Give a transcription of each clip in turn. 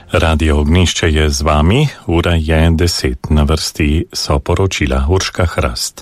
Radio Ognjišče je z vami, ura je 10, na vrsti so poročila Urška Hrast.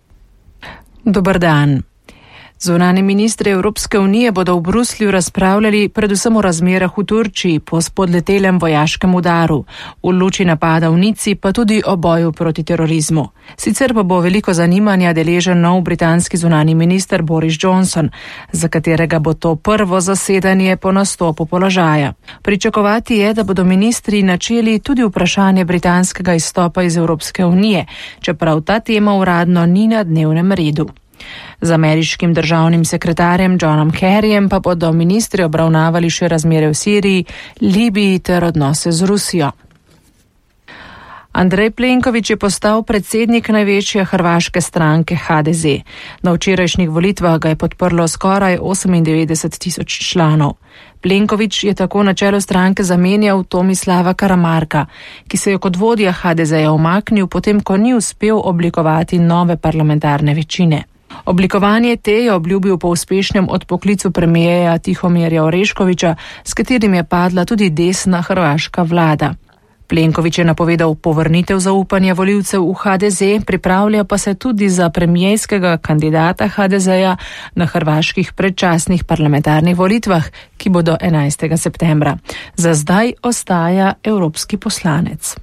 Dober dan. Zunanji ministri Evropske unije bodo v Bruslju razpravljali predvsem o razmerah v Turčiji po spodletelem vojaškem udaru, v luči napada v Nici pa tudi o boju proti terorizmu. Sicer pa bo veliko zanimanja deležen nov britanski zunanji minister Boris Johnson, za katerega bo to prvo zasedanje po nastopu položaja. Pričakovati je, da bodo ministri načeli tudi vprašanje britanskega izstopa iz Evropske unije, čeprav ta tema uradno ni na dnevnem redu. Z ameriškim državnim sekretarjem Johnom Kerryjem pa bodo ministri obravnavali še razmere v Siriji, Libiji ter odnose z Rusijo. Andrej Plenković je postal predsednik največje hrvaške stranke HDZ. Na včerajšnjih volitvah ga je podprlo skoraj 98.000 članov. Plenković je tako na čelu stranke zamenjal Tomislava Karamarka, ki se je kot vodja HDZ-ja umaknil, potem ko ni uspel oblikovati nove parlamentarne večine. Oblikovanje te je obljubil po uspešnem odpoklicu premijeja Tihomirja Oreškovića, s katerim je padla tudi desna hrvaška vlada. Plenković je napovedal povrnitev zaupanja volivcev v HDZ, pripravlja pa se tudi za premijejskega kandidata HDZ-ja na hrvaških predčasnih parlamentarnih volitvah, ki bodo 11. septembra. Za zdaj ostaja evropski poslanec.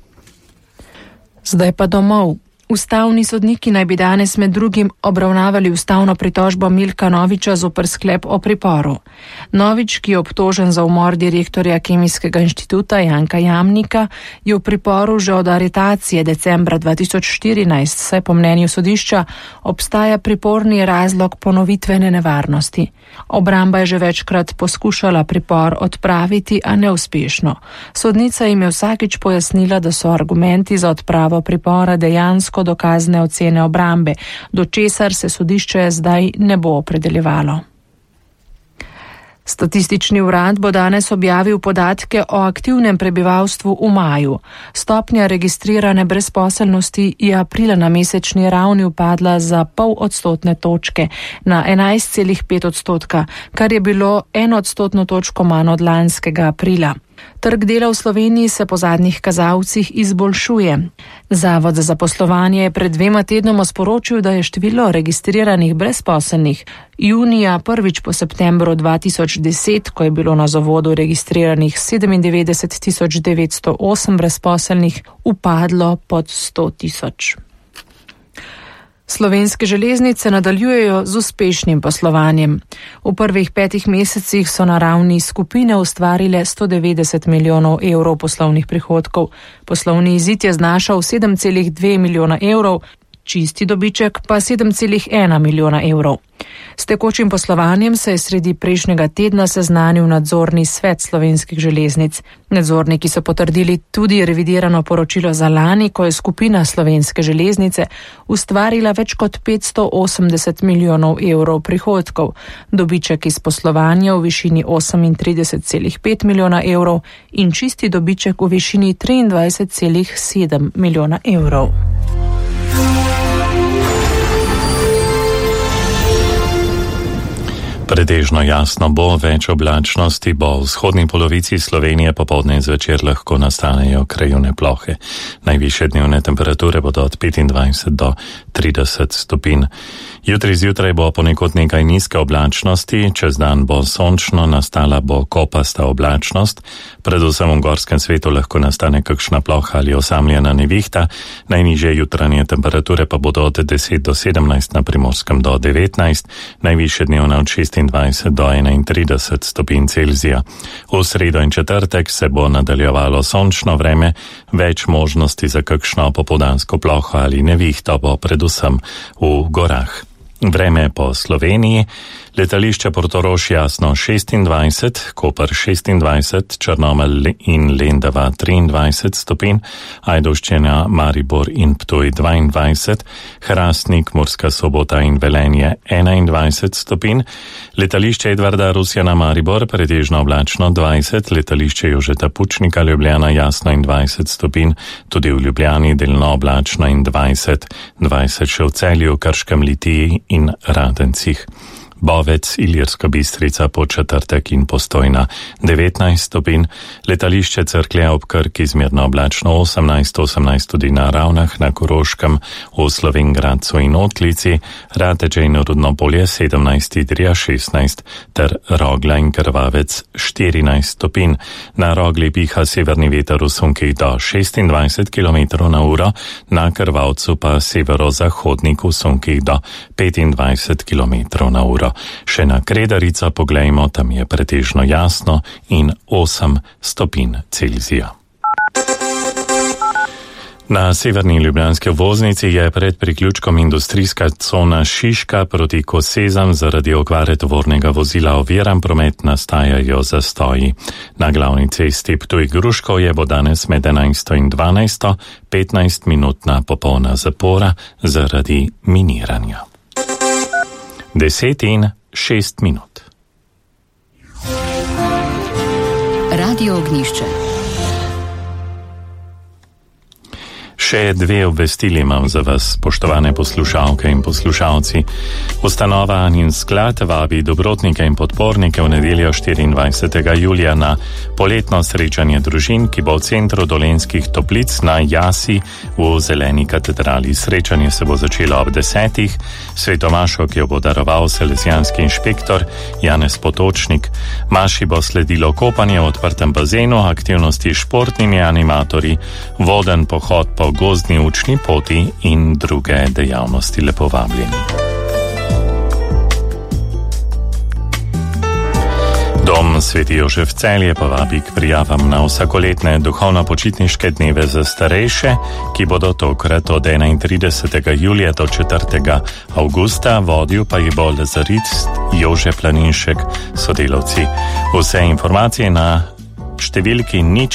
Zdaj pa domov. Ustavni sodniki naj bi danes med drugim obravnavali ustavno pritožbo Milka Noviča zoper sklep o priporu. Novič, ki je obtožen za umor direktorja Kemijskega inštituta Janka Jamnika, je v priporu že od aretacije decembra 2014, saj po mnenju sodišča obstaja priporni razlog ponovitvene nevarnosti. Obramba je že večkrat poskušala pripor odpraviti, a neuspešno. Sodnica jim je vsakič pojasnila, da so argumenti za odpravo pripora dejansko dokazne ocene obrambe, do česar se sodišče zdaj ne bo opredeljevalo. Statistični urad bo danes objavil podatke o aktivnem prebivalstvu v maju. Stopnja registrirane brezposelnosti je aprila na mesečni ravni upadla za 0,5 odstotne točke na 11,5%, kar je bilo 1 odstotno točko manj od lanskega aprila. Trg dela v Sloveniji se po zadnjih kazalcih izboljšuje. Zavod za zaposlovanje je pred 2 tednoma sporočil, da je število registriranih brezposelnih junija prvič po septembru 2010, ko je bilo na zavodu registriranih 97.908 brezposelnih, upadlo pod 100.000. Slovenske železnice nadaljujejo z uspešnim poslovanjem. V prvih 5 mesecih so na ravni skupine ustvarile 190 milijonov evrov poslovnih prihodkov. Poslovni izid je znašal 7,2 milijona evrov, čisti dobiček pa 7,1 milijona evrov. S tekočim poslovanjem se je sredi prejšnjega tedna seznanil nadzorni svet Slovenskih železnic. Nadzorniki so potrdili tudi revidirano poročilo za lani, ko je skupina Slovenske železnice ustvarila več kot 580 milijonov evrov prihodkov, dobiček iz poslovanja v višini 38,5 milijona evrov in čisti dobiček v višini 23,7 milijona evrov. Pretežno jasno bo, več oblačnosti bo v vzhodni polovici Slovenije, popoldne in zvečer lahko nastanejo krajevne plohe. Najvišje dnevne temperature bodo od 25 do 30 stopinj. Jutri zjutraj bo ponekod nekaj nizke oblačnosti, čez dan bo sončno, nastala bo kopasta oblačnost, predvsem v gorskem svetu lahko nastane kakšna ploha ali osamljena nevihta, najnižje jutranje temperature pa bodo od 10 do 17, na Primorskem do 19, najvišje dnevne od 26 do 31 stopinj Celzija. V sredo in četrtek se bo nadaljevalo sončno vreme, več možnosti za kakšno popoldansko ploho ali nevihto bo predvsem v gorah. Vreme po Sloveniji: letališče Portorož jasno 26, Koper 26, Črnomelj in Lendava 23 stopinj, Ajdovščina, Maribor in Ptuj 22, Hrastnik, Murska Sobota in Velenje 21 stopinj, letališče Edvarda Rusjana Maribor pretežno oblačno 20, letališče Jožeta Pučnika Ljubljana jasno in 20 stopinj, tudi v Ljubljani delno oblačno in 20 še v Celju, Krškem, Litiji in Radencih. Bovec, Ilirska Bistrica, Podčetrtek in Postojna 19 stopinj, letališče Cerklje ob Krki zmerno oblačno 18 tudi na Ravnah, na Koroškem, v Slovenj Gradcu in Otlici, Rateče in Rudnopolje 17, Idrija 16 ter Rogla in Krvavec 14 stopinj. Na Rogli piha severni veter v sunkih do 26 km/h, na Krvavcu pa severozahodnik v sunkih do 25 km/h. Še na Kredarico poglejmo, tam je pretežno jasno in 8 stopinj Celzija. Na severni ljubljanski obvoznici je pred priključkom industrijska cona Šiška proti Kosezam zaradi okvare tovornega vozila oviran promet, nastajajo zastoji. Na glavni cesti Ptuj-Gruškovje bo danes med 11 in 12 15-minutna popolna zapora zaradi miniranja. 10 in 6 minut. Radio Ognjišče. Še dve obvestili imam za vas, spoštovane poslušalke in poslušalci. Ustanova Anin sklad vabi dobrotnike in podpornike v nedeljo 24. julija na poletno srečanje družin, ki bo v centru Dolenjskih Toplic na Jasi v Zeleni katedrali. Srečanje se bo začelo ob 10. Svetomašo, ki jo bo daroval salezijanski inšpektor Janez Potočnik. Maši bo sledilo kopanje v odprtem bazenu, aktivnosti s športnimi animatorji, voden pohod po gozdni učni poti in druge dejavnosti. Lepo vabljeni. Dom Sveti Jožef Celje pa vabi k prijavam na vsakoletne duhovno-počitniške dneve za starejše, ki bodo tokrat od 31. julija do 4. avgusta, vodil pa jih bo lazarist Jože Planinšek, sodelavci. Vse informacije na številki 0